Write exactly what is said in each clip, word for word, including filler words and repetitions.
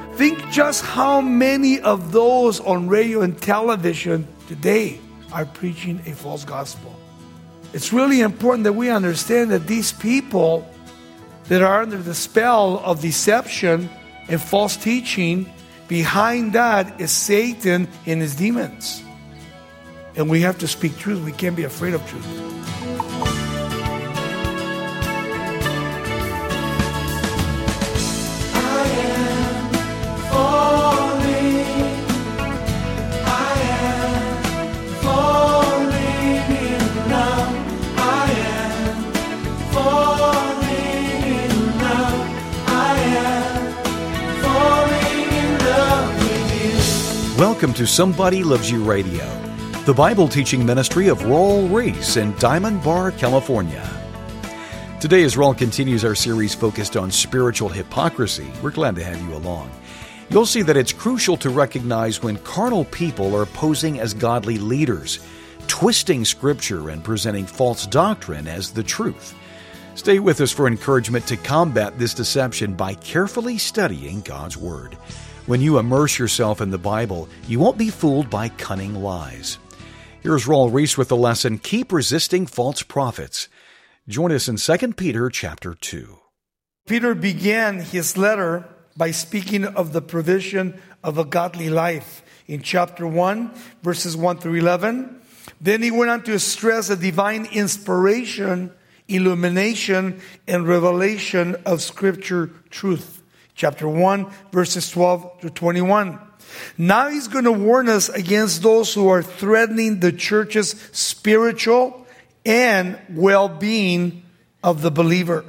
Think just how many of those on radio and television today are preaching a false gospel. It's really important that we understand that these people that are under the spell of deception and false teaching, behind that is Satan and his demons. And we have to speak truth. We can't be afraid of truth. Welcome to Somebody Loves You Radio, the Bible teaching ministry of Raul Ries in Diamond Bar, California. Today, as Raul continues our series focused on spiritual hypocrisy, we're glad to have you along. You'll see that it's crucial to recognize when carnal people are posing as godly leaders, twisting Scripture and presenting false doctrine as the truth. Stay with us for encouragement to combat this deception by carefully studying God's Word. When you immerse yourself in the Bible, you won't be fooled by cunning lies. Here's Raul Ries with the lesson, Keep Resisting False Prophets. Join us in Second Peter chapter two. Peter began his letter by speaking of the provision of a godly life in chapter one, verses one through eleven. Then he went on to stress the divine inspiration, illumination, and revelation of Scripture truth. Chapter one, verses twelve to twenty-one. Now he's going to warn us against those who are threatening the church's spiritual and well-being of the believer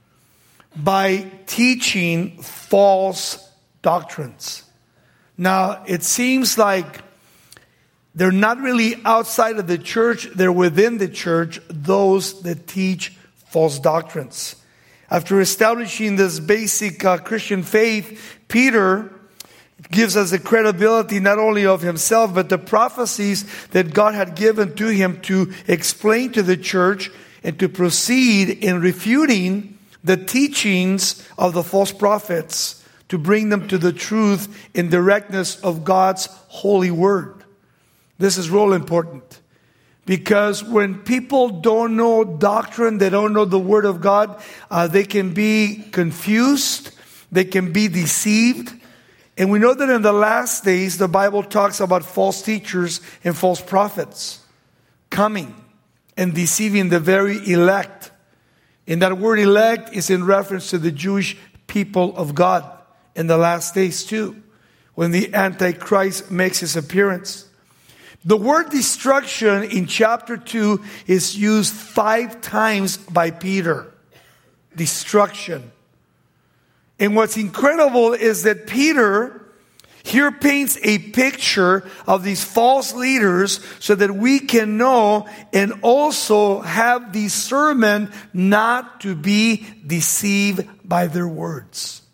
by teaching false doctrines. Now, it seems like they're not really outside of the church, they're within the church, those that teach false doctrines. After establishing this basic uh, Christian faith, Peter gives us the credibility not only of himself, but the prophecies that God had given to him to explain to the church and to proceed in refuting the teachings of the false prophets, to bring them to the truth and directness of God's holy word. This is real important. Because when people don't know doctrine, they don't know the Word of God, uh, they can be confused, they can be deceived. And we know that in the last days, the Bible talks about false teachers and false prophets coming and deceiving the very elect. And that word elect is in reference to the Jewish people of God in the last days too, when the Antichrist makes his appearance. The word destruction in chapter two is used five times by Peter. Destruction. And what's incredible is that Peter here paints a picture of these false leaders so that we can know and also have discernment not to be deceived by their words.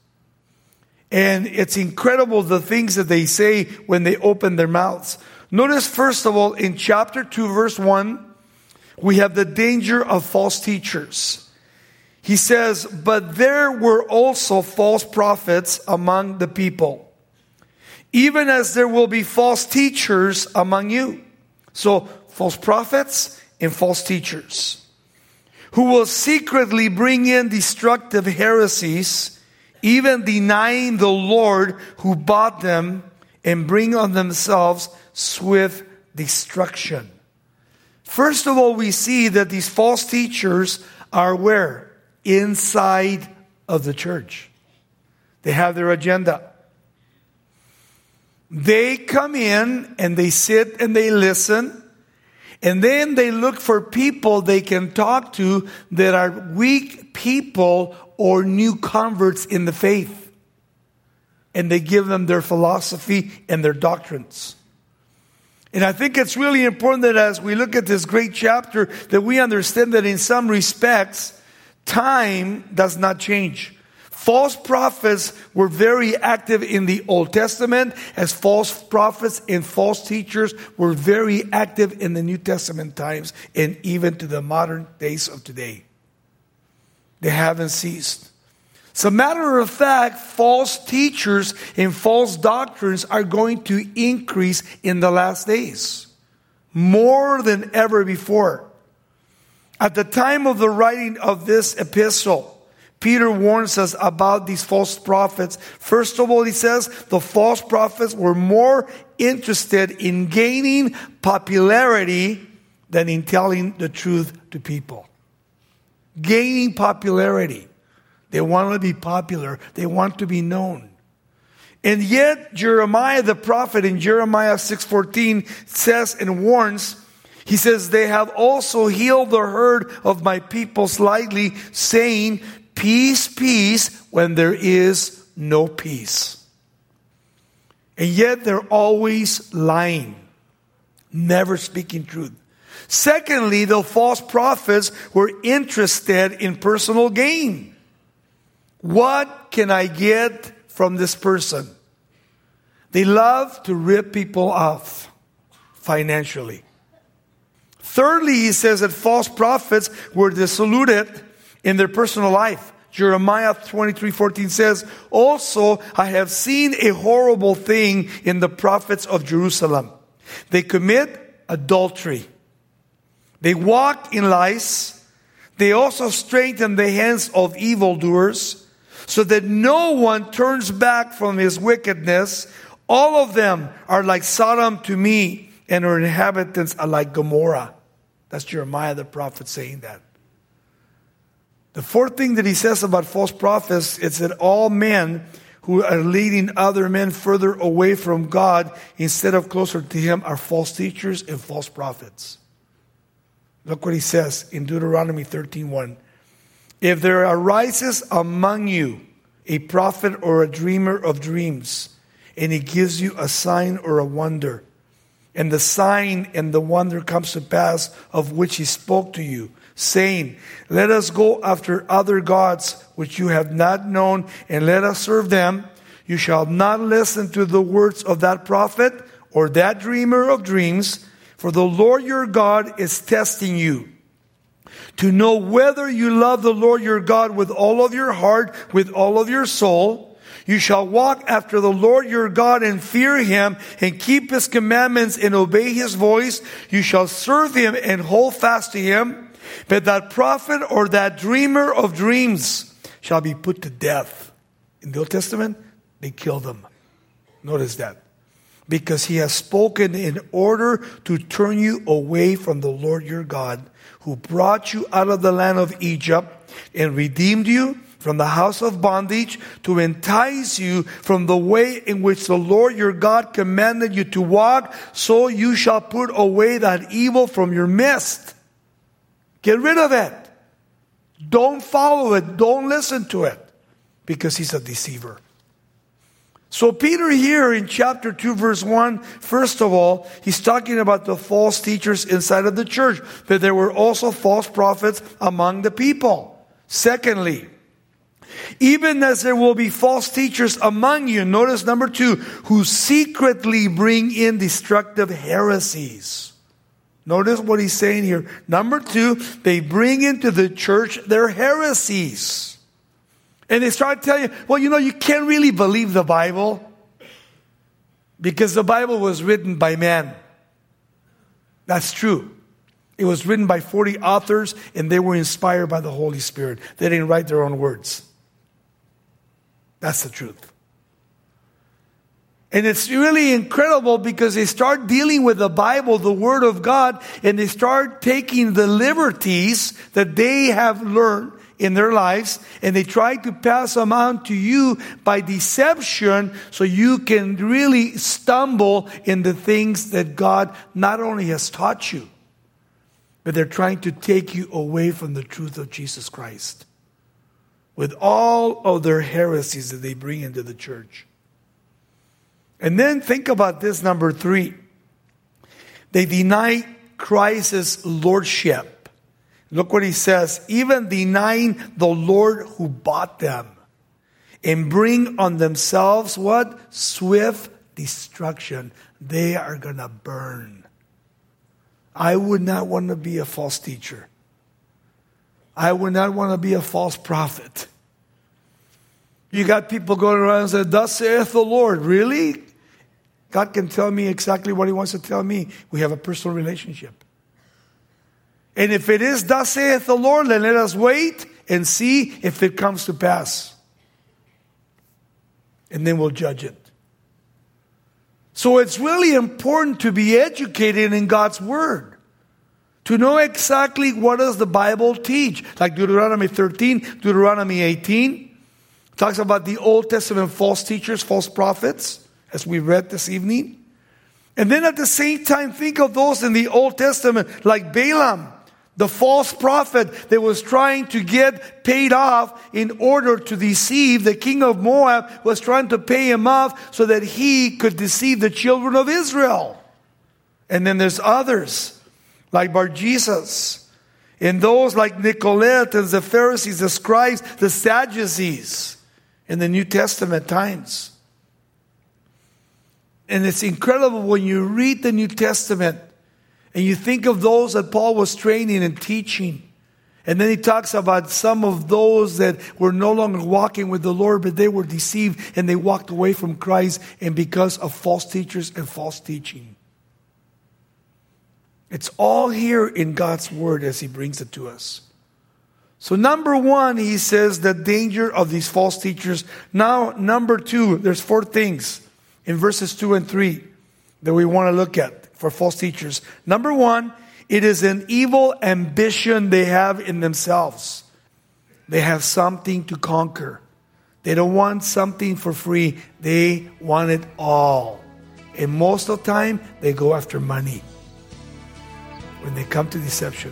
And it's incredible the things that they say when they open their mouths. Notice, first of all, in chapter two, verse one, we have the danger of false teachers. He says, but there were also false prophets among the people, even as there will be false teachers among you. So, false prophets and false teachers, who will secretly bring in destructive heresies, even denying the Lord who bought them, and bring on themselves swift destruction. First of all, we see that these false teachers are where? Inside of the church. They have their agenda. They come in and they sit and they listen. And then they look for people they can talk to that are weak people or new converts in the faith. And they give them their philosophy and their doctrines. And I think it's really important that as we look at this great chapter, that we understand that in some respects, time does not change. False prophets were very active in the Old Testament, as false prophets and false teachers were very active in the New Testament times and even to the modern days of today. They haven't ceased. As a matter of fact, false teachers and false doctrines are going to increase in the last days. More than ever before. At the time of the writing of this epistle, Peter warns us about these false prophets. First of all, he says the false prophets were more interested in gaining popularity than in telling the truth to people. Gaining popularity. They want to be popular. They want to be known. And yet, Jeremiah the prophet in Jeremiah six fourteen says and warns, he says, they have also healed the herd of my people slightly, saying, peace, peace, when there is no peace. And yet they're always lying, never speaking truth. Secondly, the false prophets were interested in personal gain. What can I get from this person? They love to rip people off financially. Thirdly, he says that false prophets were dissolute in their personal life. Jeremiah twenty-three fourteen says, also, I have seen a horrible thing in the prophets of Jerusalem. They commit adultery. They walk in lies. They also strengthen the hands of evildoers, so that no one turns back from his wickedness. All of them are like Sodom to me, and her inhabitants are like Gomorrah. That's Jeremiah the prophet saying that. The fourth thing that he says about false prophets is that all men who are leading other men further away from God instead of closer to Him are false teachers and false prophets. Look what he says in Deuteronomy thirteen one. If there arises among you a prophet or a dreamer of dreams, and he gives you a sign or a wonder, and the sign and the wonder comes to pass of which he spoke to you, saying, let us go after other gods which you have not known, and let us serve them. You shall not listen to the words of that prophet or that dreamer of dreams, for the Lord your God is testing you, to know whether you love the Lord your God with all of your heart, with all of your soul. You shall walk after the Lord your God and fear Him and keep His commandments and obey His voice. You shall serve Him and hold fast to Him. But that prophet or that dreamer of dreams shall be put to death. In the Old Testament, they killed him. Notice that. Because he has spoken in order to turn you away from the Lord your God, who brought you out of the land of Egypt and redeemed you from the house of bondage, to entice you from the way in which the Lord your God commanded you to walk, so you shall put away that evil from your midst. Get rid of it. Don't follow it. Don't listen to it, because he's a deceiver. So Peter here in chapter two verse one, first of all, he's talking about the false teachers inside of the church, that there were also false prophets among the people. Secondly, even as there will be false teachers among you, notice number two, who secretly bring in destructive heresies. Notice what he's saying here. Number two, they bring into the church their heresies. And they start telling you, well, you know, you can't really believe the Bible because the Bible was written by man. That's true. It was written by forty authors, and they were inspired by the Holy Spirit. They didn't write their own words. That's the truth. And it's really incredible because they start dealing with the Bible, the Word of God, and they start taking the liberties that they have learned in their lives, and they try to pass them on to you by deception, so you can really stumble in the things that God not only has taught you, but they're trying to take you away from the truth of Jesus Christ with all of their heresies that they bring into the church. And then think about this, number three. They deny Christ's lordship. Look what he says. Even denying the Lord who bought them, and bring on themselves what? Swift destruction. They are going to burn. I would not want to be a false teacher. I would not want to be a false prophet. You got people going around and saying, thus saith the Lord. Really? God can tell me exactly what He wants to tell me. We have a personal relationship. And if it is thus saith the Lord, then let us wait and see if it comes to pass. And then we'll judge it. So it's really important to be educated in God's Word. To know exactly what does the Bible teach. Like Deuteronomy thirteen, Deuteronomy eighteen. Talks about the Old Testament false teachers, false prophets, as we read this evening. And then at the same time, think of those in the Old Testament, like Balaam, the false prophet that was trying to get paid off in order to deceive. The king of Moab was trying to pay him off so that he could deceive the children of Israel. And then there's others, like Bar-Jesus, and those like Nicolaitans, the Pharisees, the scribes, the Sadducees, in the New Testament times. And it's incredible when you read the New Testament and you think of those that Paul was training and teaching. And then he talks about some of those that were no longer walking with the Lord, but they were deceived and they walked away from Christ, and because of false teachers and false teaching. It's all here in God's Word as He brings it to us. So number one, he says the danger of these false teachers. Now, number two, there's four things in verses two and three that we want to look at for false teachers. Number one, it is an evil ambition they have in themselves. They have something to conquer. They don't want something for free. They want it all. And most of the time, they go after money when they come to deception.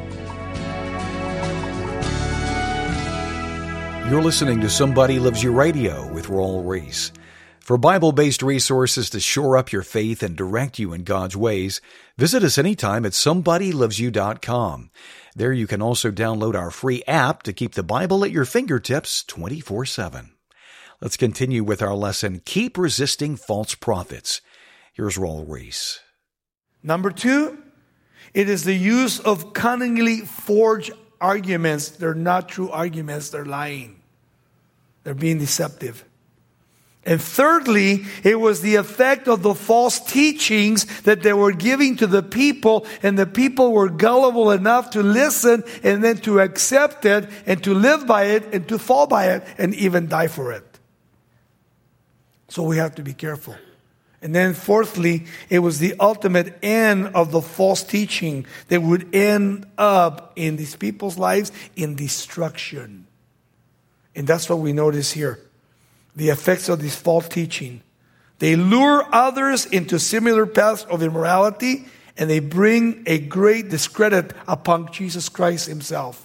You're listening to Somebody Loves You Radio with Raul Ries. For Bible-based resources to shore up your faith and direct you in God's ways, visit us anytime at somebody loves you dot com. There you can also download our free app to keep the Bible at your fingertips twenty-four seven. Let's continue with our lesson, Keep Resisting False Prophets. Here's Raul Ries. Number two, it is the use of cunningly forged arguments. They're not true arguments, they're lying. They're being deceptive. And thirdly, it was the effect of the false teachings that they were giving to the people, and the people were gullible enough to listen and then to accept it and to live by it and to fall by it and even die for it. So we have to be careful. And then fourthly, it was the ultimate end of the false teaching that would end up in these people's lives in destruction. And that's what we notice here. The effects of this false teaching. They lure others into similar paths of immorality, and they bring a great discredit upon Jesus Christ Himself.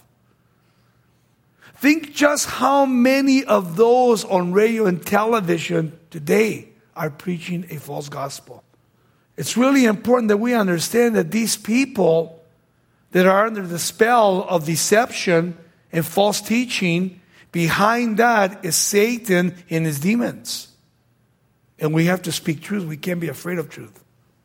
Think just how many of those on radio and television today are preaching a false gospel. It's really important that we understand that these people that are under the spell of deception and false teaching, behind that is Satan and his demons. And we have to speak truth. We can't be afraid of truth.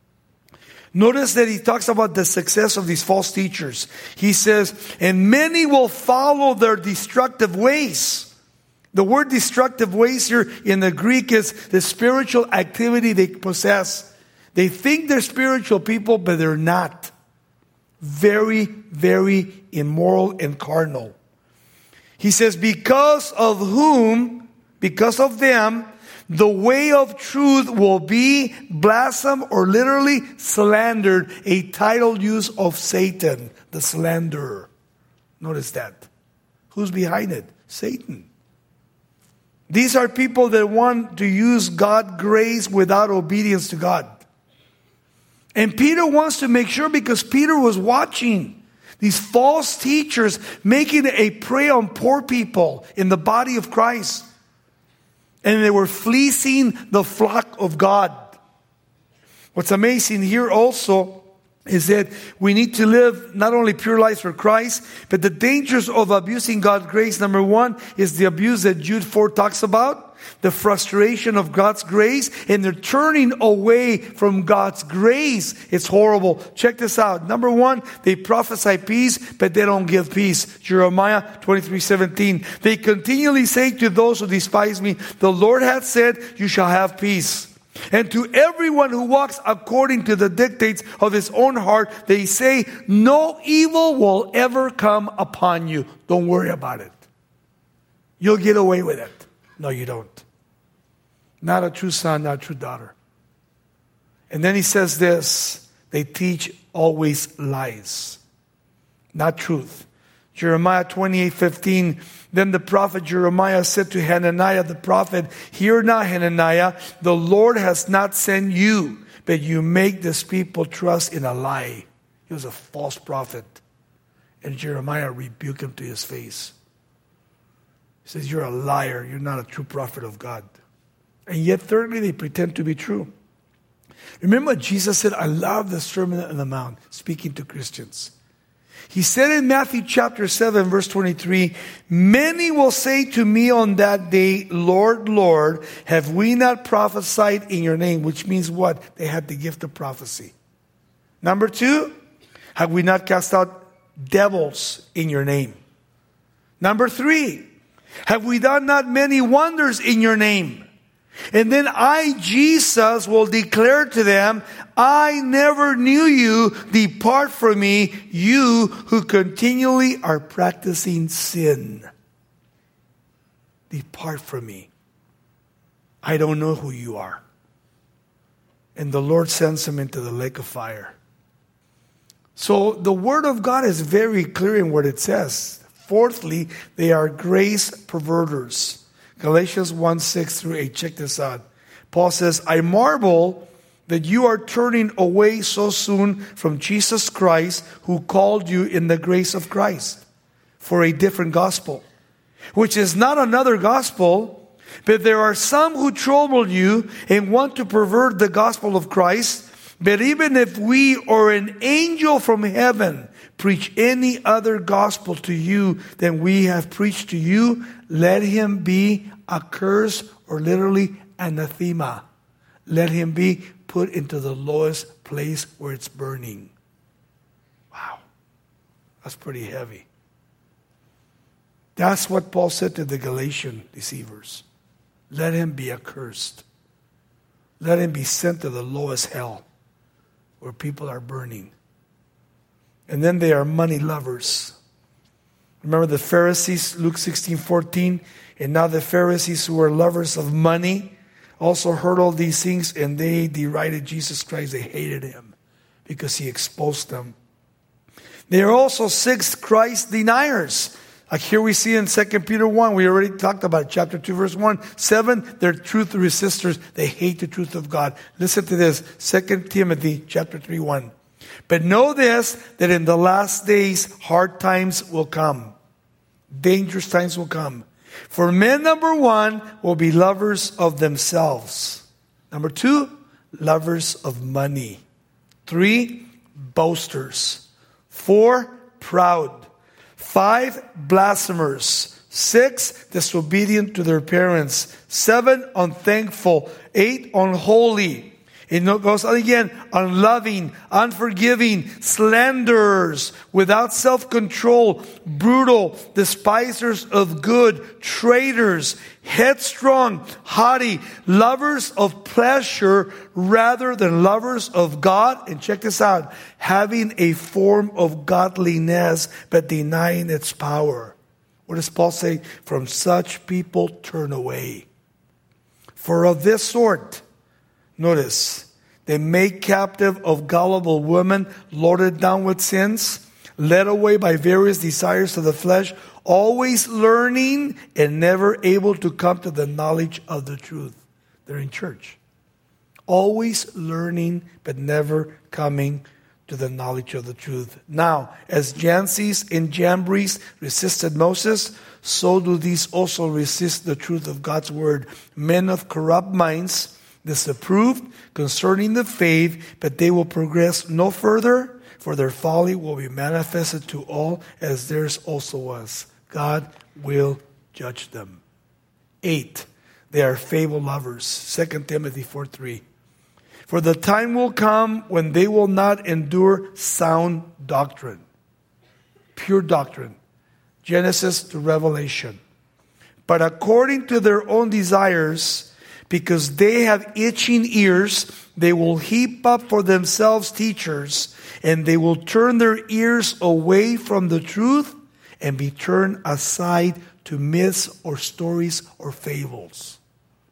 Notice that he talks about the success of these false teachers. He says, and many will follow their destructive ways. The word destructive ways here in the Greek is the spiritual activity they possess. They think they're spiritual people, but they're not. Very, very immoral and carnal. He says, because of whom, because of them, the way of truth will be blasphemed or literally slandered, a title use of Satan, the slanderer. Notice that. Who's behind it? Satan. These are people that want to use God's grace without obedience to God. And Peter wants to make sure, because Peter was watching these false teachers making a prey on poor people in the body of Christ. And they were fleecing the flock of God. What's amazing here also is that we need to live not only pure lives for Christ, but the dangers of abusing God's grace. Number one is the abuse that Jude four talks about, the frustration of God's grace, and they're turning away from God's grace. It's horrible. Check this out. Number one, they prophesy peace, but they don't give peace. Jeremiah twenty-three seventeen. They continually say to those who despise me, the Lord hath said, you shall have peace. And to everyone who walks according to the dictates of his own heart, they say, no evil will ever come upon you. Don't worry about it. You'll get away with it. No, you don't. Not a true son, not a true daughter. And then he says this, they teach always lies, not truth. Jeremiah twenty-eight fifteen. Then the prophet Jeremiah said to Hananiah the prophet, hear now, Hananiah, the Lord has not sent you, but you make this people trust in a lie. He was a false prophet. And Jeremiah rebuked him to his face. He says, you're a liar. You're not a true prophet of God. And yet, thirdly, they pretend to be true. Remember what Jesus said? I love the Sermon on the Mount, speaking to Christians. He said in Matthew chapter seven, verse twenty-three, many will say to me on that day, Lord, Lord, have we not prophesied in your name? Which means what? They had the gift of prophecy. Number two, have we not cast out devils in your name? Number three, have we done not many wonders in your name? And then I, Jesus, will declare to them, I never knew you. Depart from me, you who continually are practicing sin. Depart from me. I don't know who you are. And the Lord sends them into the lake of fire. So the Word of God is very clear in what it says. Fourthly, they are grace perverters. Galatians one, six through eight. Check this out. Paul says, I marvel that you are turning away so soon from Jesus Christ, who called you in the grace of Christ, for a different gospel, which is not another gospel, but there are some who trouble you and want to pervert the gospel of Christ. But even if we or an angel from heaven preach any other gospel to you than we have preached to you, let him be accursed, or literally anathema. Let him be put into the lowest place where it's burning. Wow. That's pretty heavy. That's what Paul said to the Galatian deceivers. Let him be accursed. Let him be sent to the lowest hell where people are burning. And then they are money lovers. Remember the Pharisees, Luke sixteen fourteen. And now the Pharisees, who were lovers of money, also heard all these things, and they derided Jesus Christ. They hated him because he exposed them. They are also six Christ deniers. Like here we see in Second Peter one, we already talked about it, chapter two, verse one. Seven, they're truth resistors. They hate the truth of God. Listen to this, Second Timothy chapter three, one. But know this, that in the last days, hard times will come. Dangerous times will come. For men, number one, will be lovers of themselves. Number two, lovers of money. Three, boasters. Four, proud. Five, blasphemers. Six, disobedient to their parents. Seven, unthankful. Eight, unholy. It goes on again, unloving, unforgiving, slanderers, without self-control, brutal, despisers of good, traitors, headstrong, haughty, lovers of pleasure rather than lovers of God. And check this out, having a form of godliness but denying its power. What does Paul say? From such people turn away. For of this sort, notice, they make captive of gullible women, loaded down with sins, led away by various desires of the flesh, always learning and never able to come to the knowledge of the truth. They're in church. Always learning, but never coming to the knowledge of the truth. Now, as Jannes and Jambres resisted Moses, so do these also resist the truth of God's word. Men of corrupt minds, disapproved concerning the faith, but they will progress no further, for their folly will be manifested to all, as theirs also was. God will judge them. Eight, they are fable lovers. Second Timothy four three. For the time will come when they will not endure sound doctrine. Pure doctrine. Genesis to Revelation. But according to their own desires, because they have itching ears, they will heap up for themselves teachers, and they will turn their ears away from the truth and be turned aside to myths or stories or fables.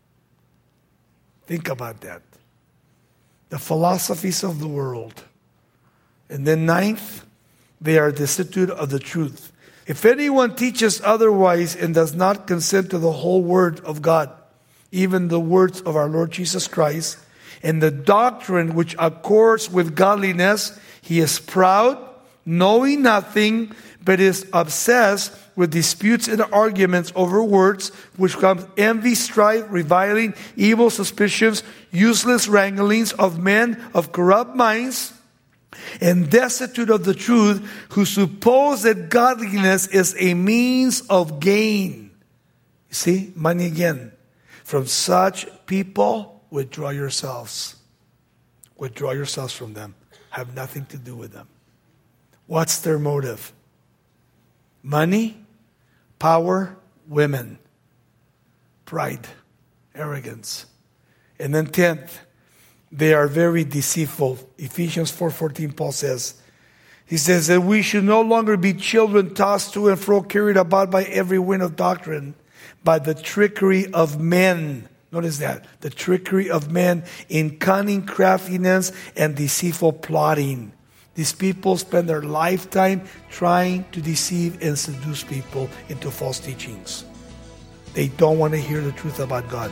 Think about that. The philosophies of the world. And then ninth, they are destitute of the truth. If anyone teaches otherwise and does not consent to the whole word of God, even the words of our Lord Jesus Christ, and the doctrine which accords with godliness, he is proud, knowing nothing, but is obsessed with disputes and arguments over words, which comes envy, strife, reviling, evil suspicions, useless wranglings of men of corrupt minds, and destitute of the truth, who suppose that godliness is a means of gain. You see, money again. From such people, withdraw yourselves. Withdraw yourselves from them. Have nothing to do with them. What's their motive? Money, power, women, pride, arrogance. And then tenth, they are very deceitful. Ephesians four fourteen, Paul says, he says that we should no longer be children tossed to and fro, carried about by every wind of doctrine, by the trickery of men. Notice that. The trickery of men in cunning craftiness and deceitful plotting. These people spend their lifetime trying to deceive and seduce people into false teachings. They don't want to hear the truth about God.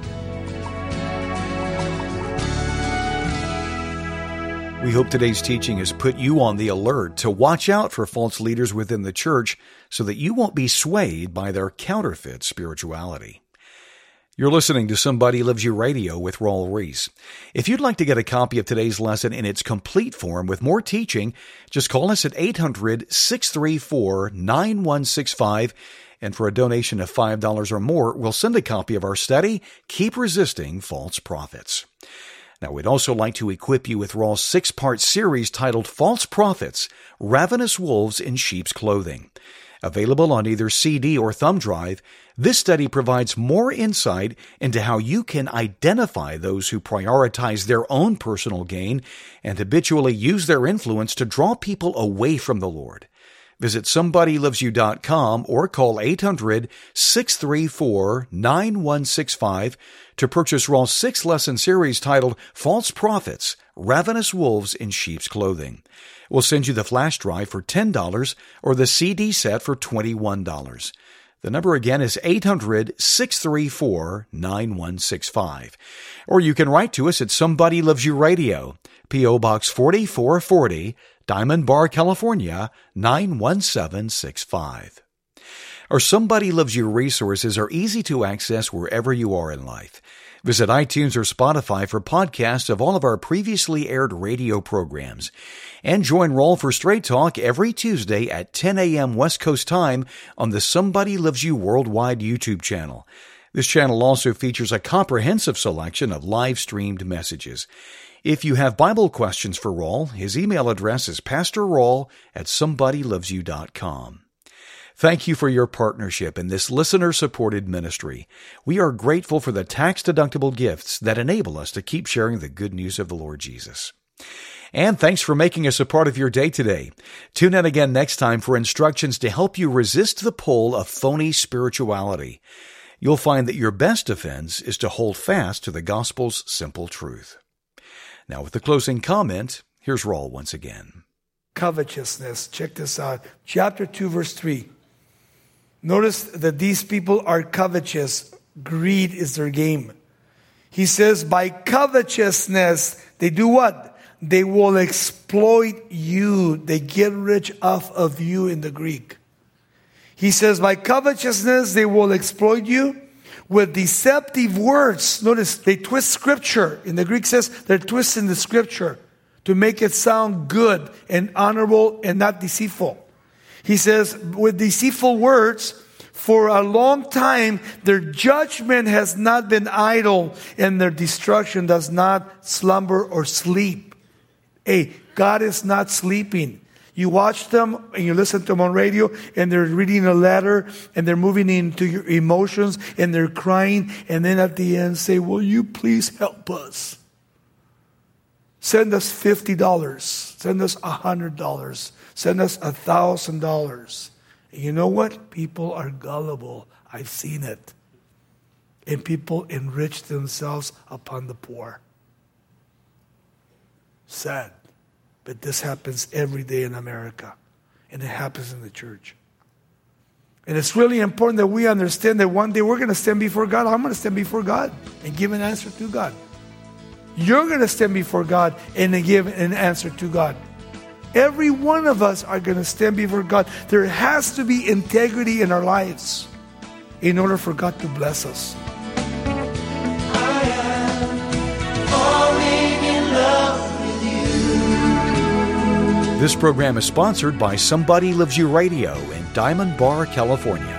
We hope today's teaching has put you on the alert to watch out for false leaders within the church so that you won't be swayed by their counterfeit spirituality. You're listening to Somebody Loves You Radio with Raul Ries. If you'd like to get a copy of today's lesson in its complete form with more teaching, just call us at eight hundred, six three four, nine one six five, and for a donation of five dollars or more, we'll send a copy of our study, Keep Resisting False Prophets. Now, we'd also like to equip you with Raul's six-part series titled False Prophets, Ravenous Wolves in Sheep's Clothing. Available on either C D or thumb drive, this study provides more insight into how you can identify those who prioritize their own personal gain and habitually use their influence to draw people away from the Lord. Visit somebody loves you dot com or call eight hundred, six three four, nine one six five to purchase Raul's six-lesson series titled False Prophets, Ravenous Wolves in Sheep's Clothing. We'll send you the flash drive for ten dollars or the C D set for twenty-one dollars. The number again is eight hundred, six three four, nine one six five. Or you can write to us at Somebody Loves You Radio, P O Box forty-four forty, Diamond Bar, California, nine one seven six five. Our Somebody Loves You resources are easy to access wherever you are in life. Visit iTunes or Spotify for podcasts of all of our previously aired radio programs. And join Raul for Straight Talk every Tuesday at ten a.m. West Coast time on the Somebody Loves You Worldwide YouTube channel. This channel also features a comprehensive selection of live-streamed messages. If you have Bible questions for Raul, his email address is pastor raul at somebody loves you dot com. Thank you for your partnership in this listener-supported ministry. We are grateful for the tax-deductible gifts that enable us to keep sharing the good news of the Lord Jesus. And thanks for making us a part of your day today. Tune in again next time for instructions to help you resist the pull of phony spirituality. You'll find that your best defense is to hold fast to the gospel's simple truth. Now, with the closing comment, here's Raul once again. Covetousness. Check this out. Chapter two, verse three. Notice that these people are covetous. Greed is their game. He says, by covetousness, they do what? They will exploit you. They get rich off of you in the Greek. He says, by covetousness, they will exploit you with deceptive words. Notice, they twist scripture. In the Greek says, they're twisting the scripture to make it sound good and honorable and not deceitful. He says, with deceitful words, for a long time, their judgment has not been idle, and their destruction does not slumber or sleep. Hey, God is not sleeping. You watch them and you listen to them on radio, and they're reading a letter, and they're moving into your emotions, and they're crying, and then at the end say, will you please help us? Send us fifty dollars. Send us one hundred dollars. Send us one thousand dollars. And you know what? People are gullible. I've seen it. And people enrich themselves upon the poor. Sad. But this happens every day in America. And it happens in the church. And it's really important that we understand that one day we're going to stand before God. I'm going to stand before God and give an answer to God. You're going to stand before God and give an answer to God. Every one of us are going to stand before God. There has to be integrity in our lives in order for God to bless us. I am falling in love with you. This program is sponsored by Somebody Loves You Radio in Diamond Bar, California.